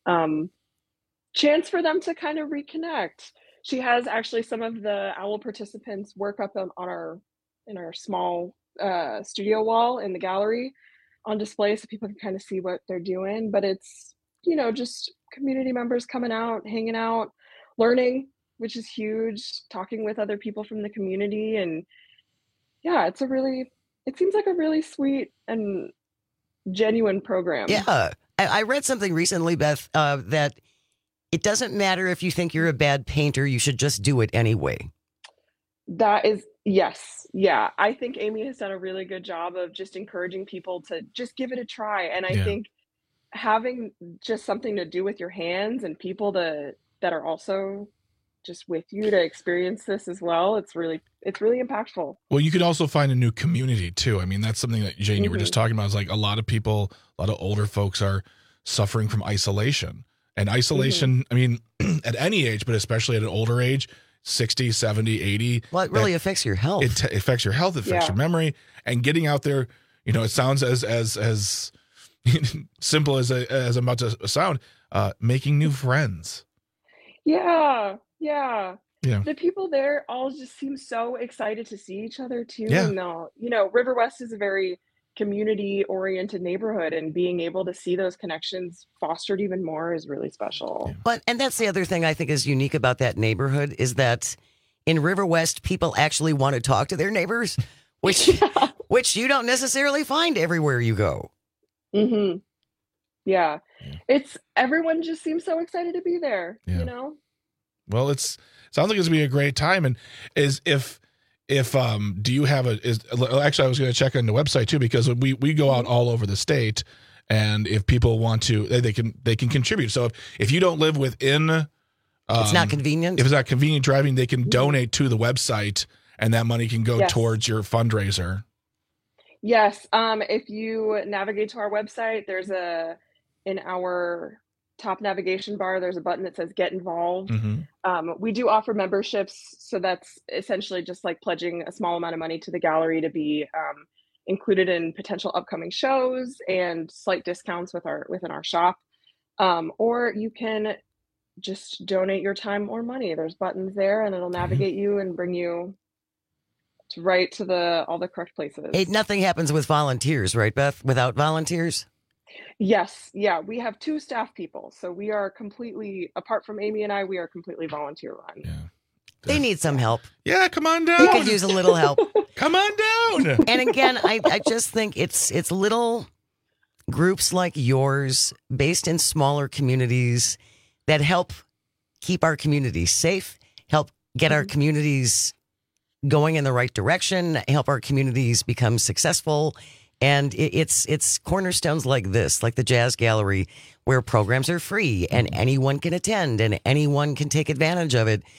chance for them to kind of reconnect. She has actually some of the OWL participants work up in our small studio wall in the gallery on display, so people can kind of see what they're doing. But it's just community members coming out, hanging out, learning, which is huge, talking with other people from the community. And yeah, it seems like a really sweet and genuine program. Yeah. I read something recently, Beth, that it doesn't matter if you think you're a bad painter, you should just do it anyway. That is, yes. Yeah. I think Amy has done a really good job of just encouraging people to just give it a try. And I think having just something to do with your hands and people that are also just with you to experience this as well, it's really impactful. Well, you could also find a new community too. I mean, that's something that Jane, you were just talking about, is like a lot of older folks are suffering from isolation. And isolation, I mean, at any age, but especially at an older age, 60, 70, 80. Well, it really affects your health. It affects your health, it affects your memory. And getting out there, you know, it sounds as simple as I'm about to sound, making new friends. Yeah. Yeah. The people there all just seem so excited to see each other too. Yeah. And you know, River West is a very community-oriented neighborhood, and being able to see those connections fostered even more is really special. And that's the other thing I think is unique about that neighborhood is that in River West, people actually want to talk to their neighbors, which you don't necessarily find everywhere you go. Mm-hmm. Yeah. Everyone just seems so excited to be there, you know? Well, sounds like it's gonna be a great time. And do you have actually I was going to check on the website too, because we go out all over the state, and if people want to, they can contribute. So if you don't live within, it's not convenient. If it's not convenient driving, they can donate to the website, and that money can go towards your fundraiser. Yes. If you navigate to our website, there's in our top navigation bar, there's a button that says Get Involved. We do offer memberships, so that's essentially just like pledging a small amount of money to the gallery to be included in potential upcoming shows and slight discounts within our shop. Or you can just donate your time or money. There's buttons there, and it'll navigate you and bring you right to all the correct places. Hey, nothing happens with volunteers, right, Beth? Without volunteers? Yes. Yeah. We have 2 staff people. So we are completely, apart from Amy and I, we are completely volunteer run. Yeah. They need some help. Yeah, come on down. You could use a little help. Come on down. And again, I just think it's little groups like yours based in smaller communities that help keep our communities safe, help get our communities going in the right direction, help our communities become successful. And it's cornerstones like this, like the Jazz Gallery, where programs are free and anyone can attend and anyone can take advantage of it.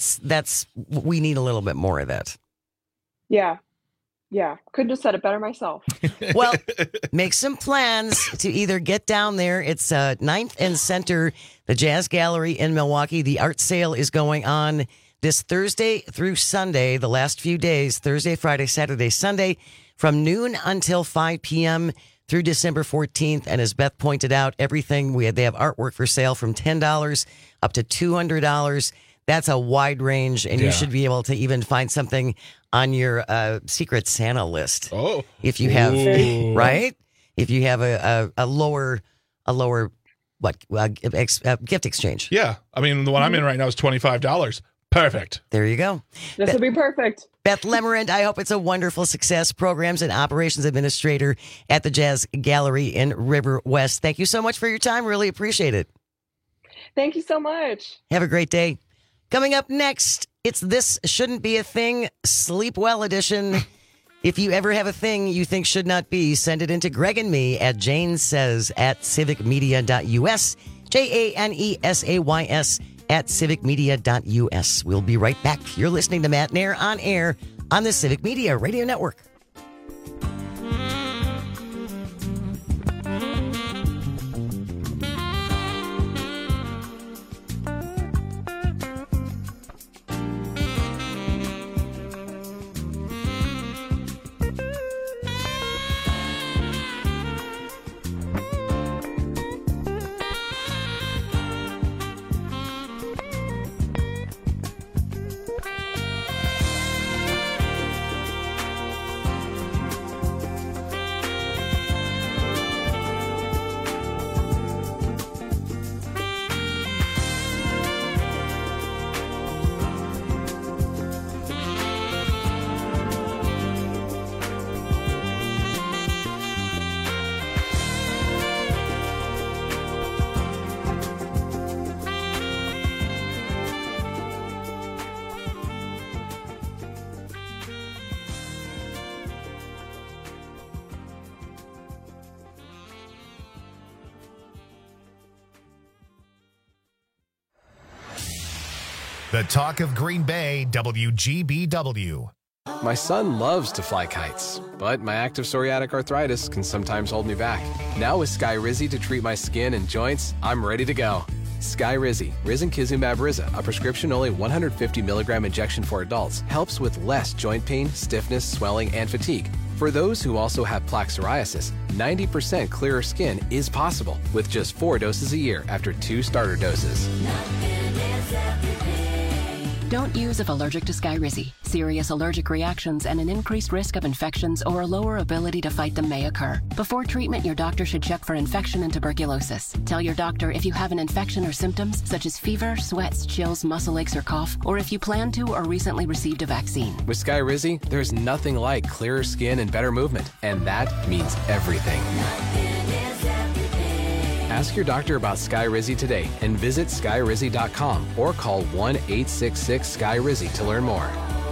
We need a little bit more of that. Yeah. Couldn't have said it better myself. Well, make some plans to either get down there. It's 9th and Center, the Jazz Gallery in Milwaukee. The art sale is going on this Thursday through Sunday, the last few days, Thursday, Friday, Saturday, Sunday, from noon until 5 p.m. through December 14th. And as Beth pointed out, they have artwork for sale from $10 up to $200. That's a wide range, and you should be able to even find something on your Secret Santa list. Oh, if you have right, if you have a lower gift exchange. Yeah, I mean the one I'm in right now is $25. Perfect. There you go. This will be perfect. Beth Lemerand, I hope it's a wonderful success. Programs and Operations Administrator at the Jazz Gallery in River West. Thank you so much for your time. Really appreciate it. Thank you so much. Have a great day. Coming up next, it's This Shouldn't Be a Thing, Sleep Well edition. If you ever have a thing you think should not be, send it into Greg and me at janesays@civicmedia.us, JANESAYS @civicmedia.us. We'll be right back. You're listening to Matt Nair on air on the Civic Media Radio Network. The talk of Green Bay, WGBW. My son loves to fly kites, but my active psoriatic arthritis can sometimes hold me back. Now with Skyrizi to treat my skin and joints, I'm ready to go. Skyrizi, risankizumab Riza, a prescription-only 150 milligram injection for adults, helps with less joint pain, stiffness, swelling, and fatigue. For those who also have plaque psoriasis, 90% clearer skin is possible with just 4 doses a year after 2 starter doses. Don't use if allergic to Skyrizi. Serious allergic reactions and an increased risk of infections or a lower ability to fight them may occur. Before treatment, your doctor should check for infection and tuberculosis. Tell your doctor if you have an infection or symptoms such as fever, sweats, chills, muscle aches, or cough, or if you plan to or recently received a vaccine. With Skyrizi, there's nothing like clearer skin and better movement, and that means everything. Ask your doctor about Skyrizi today and visit skyrizi.com or call 1-866-SKYRIZI to learn more.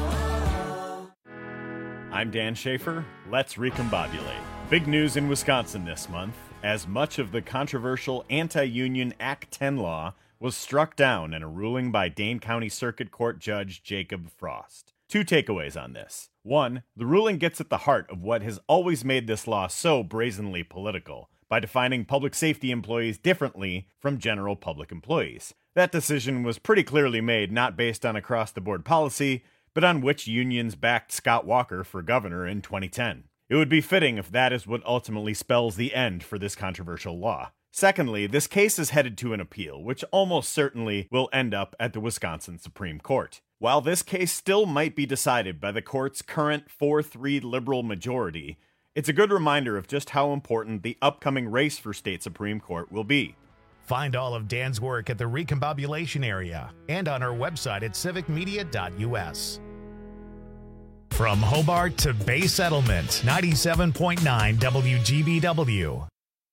I'm Dan Schaefer. Let's recombobulate. Big news in Wisconsin this month, as much of the controversial anti-union Act 10 law was struck down in a ruling by Dane County Circuit Court Judge Jacob Frost. 2 takeaways on this. 1, the ruling gets at the heart of what has always made this law so brazenly political, by defining public safety employees differently from general public employees. That decision was pretty clearly made not based on across-the-board policy, but on which unions backed Scott Walker for governor in 2010. It would be fitting if that is what ultimately spells the end for this controversial law. Secondly, this case is headed to an appeal, which almost certainly will end up at the Wisconsin Supreme Court. While this case still might be decided by the court's current 4-3 liberal majority, it's a good reminder of just how important the upcoming race for state Supreme Court will be. Find all of Dan's work at the Recombobulation area and on our website at civicmedia.us. From Hobart to Bay Settlement, 97.9 WGBW.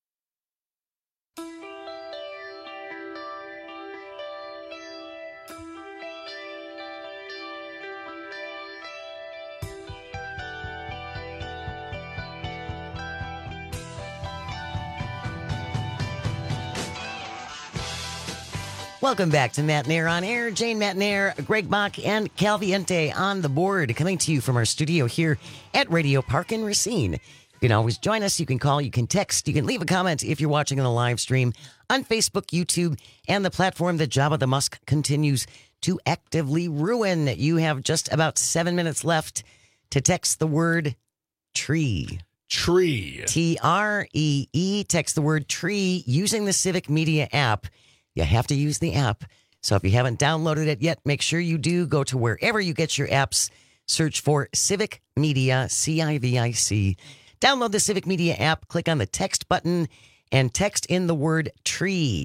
Welcome back to Matt Nair on Air. Jane Matt Nair, Greg Bach, and Calviente on the board, coming to you from our studio here at Radio Park in Racine. You can always join us. You can call, you can text, you can leave a comment if you're watching on the live stream on Facebook, YouTube, and the platform that Jabba the Musk continues to actively ruin. You have just about 7 minutes left to text the word tree. Tree. T-R-E-E. Text the word tree using the Civic Media app. You have to use the app. So if you haven't downloaded it yet, make sure you do. Go to wherever you get your apps. Search for Civic Media, C-I-V-I-C. Download the Civic Media app. Click on the text button and text in the word tree,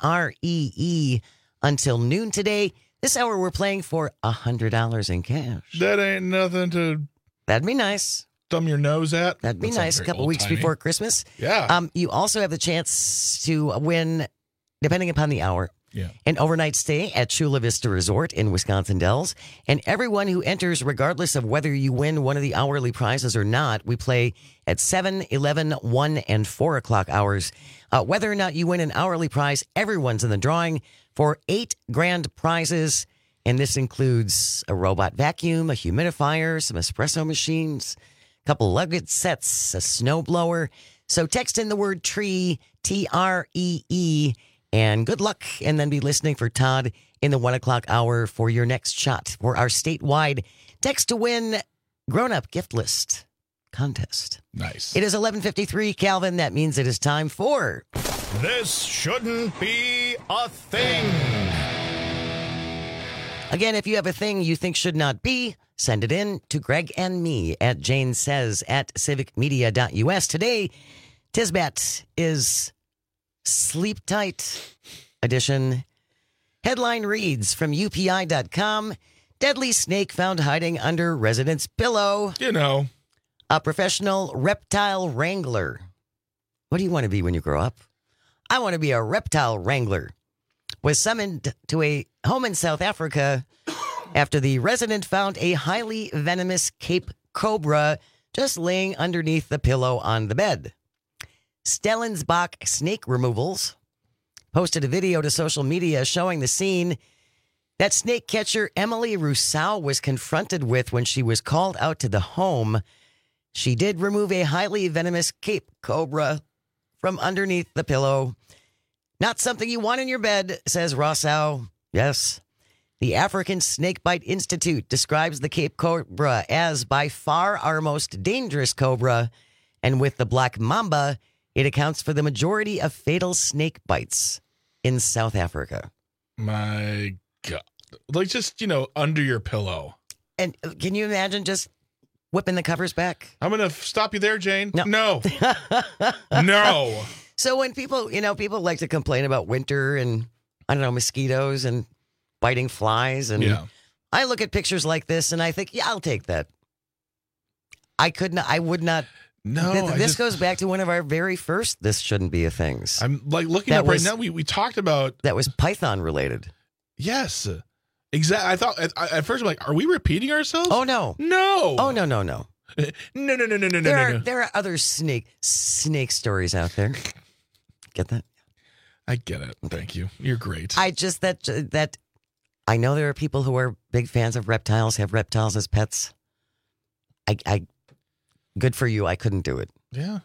T-R-E-E, until noon today. This hour we're playing for $100 in cash. That ain't nothing to... That'd be nice. Thumb your nose at. That'd be nice. A couple weeks before Christmas. Yeah. You also have the chance to win, depending upon the hour, an overnight stay at Chula Vista Resort in Wisconsin Dells. And everyone who enters, regardless of whether you win one of the hourly prizes or not, we play at 7, 11, 1, and 4 o'clock hours. Whether or not you win an hourly prize, everyone's in the drawing for 8 grand prizes. And this includes a robot vacuum, a humidifier, some espresso machines, a couple luggage sets, a snowblower. So text in the word tree, T-R-E-E, and good luck. And then be listening for Todd in the 1 o'clock hour for your next shot for our statewide text to win grown-up gift list contest. Nice. It is 11:53, Calvin. That means it is time for... This shouldn't be a thing. Again, if you have a thing you think should not be, send it in to Greg and me at janesays@civicmedia.us. Today, Tisbat is Sleep Tight edition. Headline reads from UPI.com, deadly snake found hiding under resident's pillow. You know. A professional reptile wrangler. What do you want to be when you grow up? I want to be a reptile wrangler. Was summoned to a home in South Africa after the resident found a highly venomous Cape cobra just laying underneath the pillow on the bed. Stellensbach Snake Removals posted a video to social media showing the scene that snake catcher Emily Rousseau was confronted with when she was called out to the home. She did remove a highly venomous Cape cobra from underneath the pillow. Not something you want in your bed, says Rossau. Yes. The African Snakebite Institute describes the Cape Cobra as by far our most dangerous cobra. And with the black mamba, it accounts for the majority of fatal snake bites in South Africa. My God. Like just, under your pillow. And can you imagine just whipping the covers back? I'm going to stop you there, Jane. No. No. So when people like to complain about winter and, mosquitoes and biting flies. And I look at pictures like this and I think, yeah, I'll take that. I would not. No. This goes back to one of our very first This Shouldn't Be a Things. I'm like looking up right now. We talked about. That was Python related. Yes. Exactly. I thought at first I'm like, are we repeating ourselves? Oh, no. No. Oh, no. No. There are other snake stories out there. Get that? I get it. Thank you. You're great. I just that I know there are people who are big fans of reptiles, have reptiles as pets. I good for you. I couldn't do it. Yeah.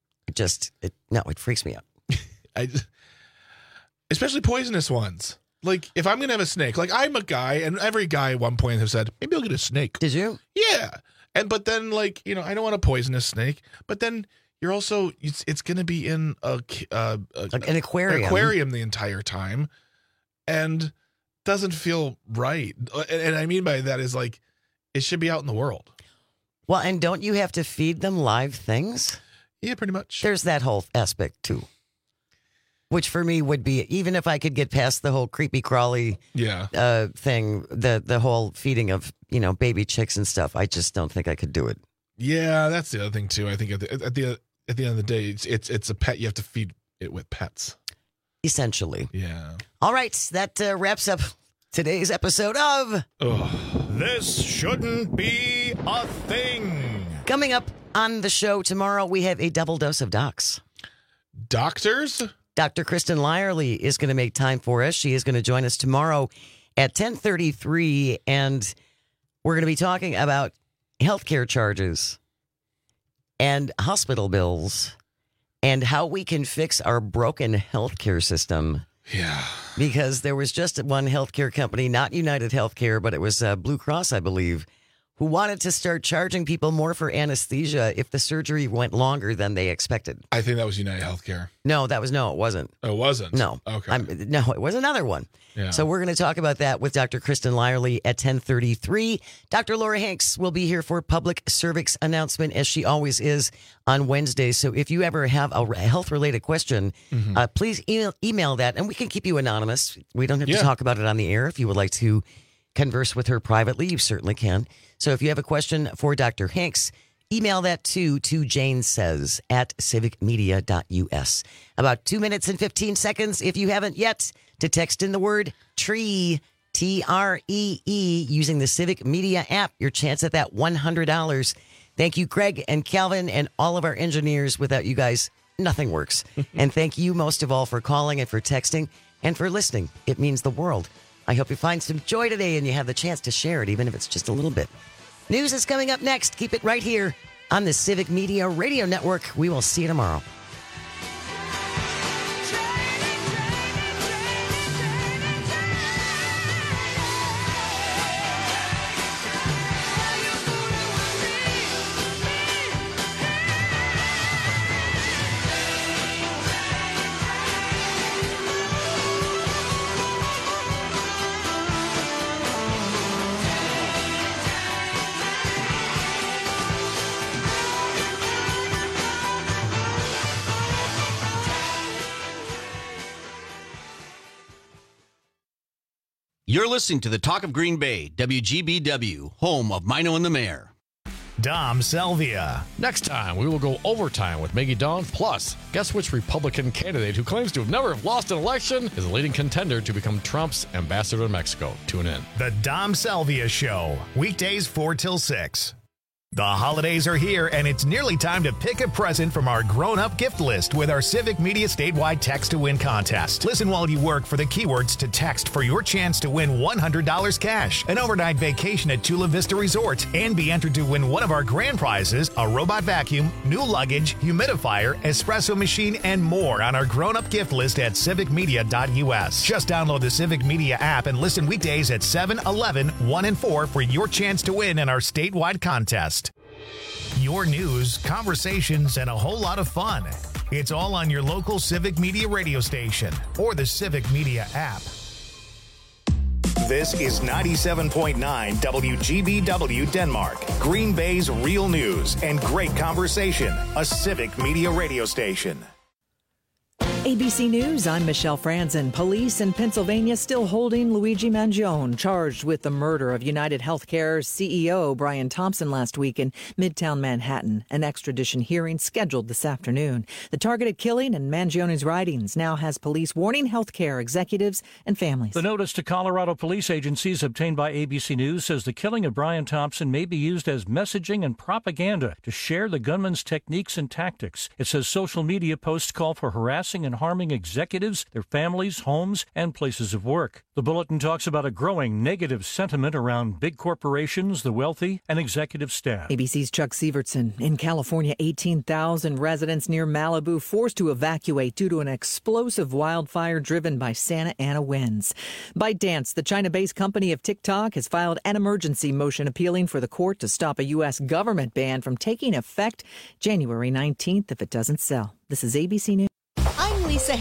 It freaks me out. Especially poisonous ones. Like if I'm going to have a snake, like I'm a guy and every guy at one point have said, maybe I'll get a snake. Did you? Yeah. But then I don't want a poisonous snake, but then you're also, it's going to be in an aquarium the entire time and doesn't feel right. And I mean by that is like, it should be out in the world. Well, and don't you have to feed them live things? Yeah, pretty much. There's that whole aspect too. Which for me would be, even if I could get past the whole creepy crawly thing, the whole feeding of, baby chicks and stuff, I just don't think I could do it. Yeah, that's the other thing too. I think at the end of the day, it's a pet. You have to feed it with pets. Essentially. Yeah. All right, that wraps up today's episode of This Shouldn't Be a Thing. Coming up on the show tomorrow, we have a double dose of docs. Doctors? Dr. Kristen Lyerly is going to make time for us. She is going to join us tomorrow at 10:33, and we're going to be talking about healthcare charges and hospital bills and how we can fix our broken healthcare system. Yeah. Because there was just one healthcare company, not United Healthcare, but it was Blue Cross, I believe, who wanted to start charging people more for anesthesia if the surgery went longer than they expected. I think that was United Healthcare. No, it wasn't. Oh, it wasn't? No. Okay. No, it was another one. Yeah. So we're going to talk about that with Dr. Kristen Lyerly at 10:33. Dr. Laura Hanks will be here for public cervix announcement, as she always is on Wednesdays. So if you ever have a health-related question, please email that, and we can keep you anonymous. We don't have to talk about it on the air. If you would like to converse with her privately, you certainly can. So if you have a question for Dr. Hanks, email that to janesays@civicmedia.us. About 2 minutes and 15 seconds, if you haven't yet, to text in the word TREE, TREE, using the Civic Media app. Your chance at that $100. Thank you, Craig and Calvin, and all of our engineers. Without you guys, nothing works. And thank you most of all for calling and for texting and for listening. It means the world. I hope you find some joy today and you have the chance to share it, even if it's just a little bit. News is coming up next. Keep it right here on the Civic Media Radio Network. We will see you tomorrow. You're listening to the Talk of Green Bay, WGBW, home of Mino and the Mayor. Dom Salvia. Next time, we will go overtime with Maggie Dawn. Plus, guess which Republican candidate who claims to have never lost an election is a leading contender to become Trump's ambassador to Mexico. Tune in. The Dom Salvia Show, weekdays 4 till 6. The holidays are here, and it's nearly time to pick a present from our grown-up gift list with our Civic Media statewide Text to Win contest. Listen while you work for the keywords to text for your chance to win $100 cash, an overnight vacation at Chula Vista Resort, and be entered to win one of our grand prizes, a robot vacuum, new luggage, humidifier, espresso machine, and more on our grown-up gift list at civicmedia.us. Just download the Civic Media app and listen weekdays at 7, 11, 1, and 4 for your chance to win in our statewide contest. Your news, conversations, and a whole lot of fun. It's all on your local Civic Media radio station or the Civic Media app. This is 97.9 WGBW Denmark, Green Bay's real news and great conversation, a Civic Media radio station. ABC News, I'm Michelle Franzen. Police in Pennsylvania still holding Luigi Mangione, charged with the murder of United Healthcare's CEO Brian Thompson last week in Midtown Manhattan. An extradition hearing scheduled this afternoon. The targeted killing and Mangione's writings now has police warning healthcare executives and families. The notice to Colorado police agencies obtained by ABC News says the killing of Brian Thompson may be used as messaging and propaganda to share the gunman's techniques and tactics. It says social media posts call for harassing and harming executives, their families, homes, and places of work. The bulletin talks about a growing negative sentiment around big corporations, the wealthy, and executive staff. ABC's Chuck Sievertson. In California, 18,000 residents near Malibu forced to evacuate due to an explosive wildfire driven by Santa Ana winds. ByteDance, the China-based company of TikTok, has filed an emergency motion appealing for the court to stop a U.S. government ban from taking effect January 19th if it doesn't sell. This is ABC News. I'm Lisa